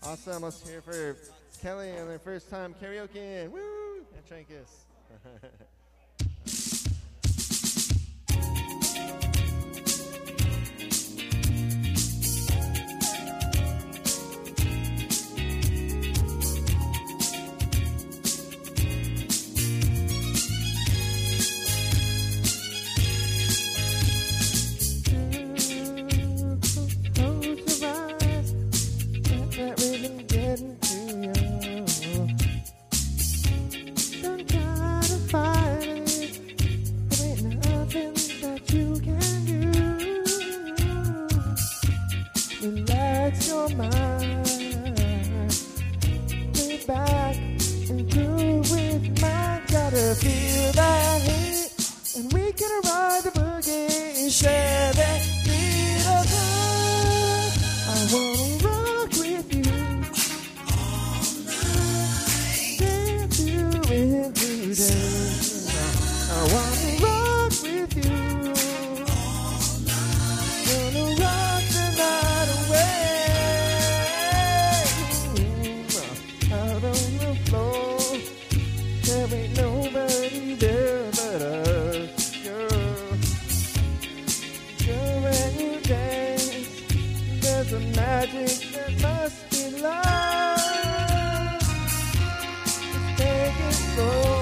Awesome. Let's hear for Kelly on their first time karaoke. Woo! At Trankus. Relax your mind, lay back and groove with mine. Gotta feel that heat, and we can ride the boogie and share that beat of love. I wanna rock with you all night, dance you into day. I wanna rock with you all night, gonna rock the night away. Out on the floor, there ain't nobody there but us, girl. Girl, when you dance, there's a magic that must be love. Just take it slow.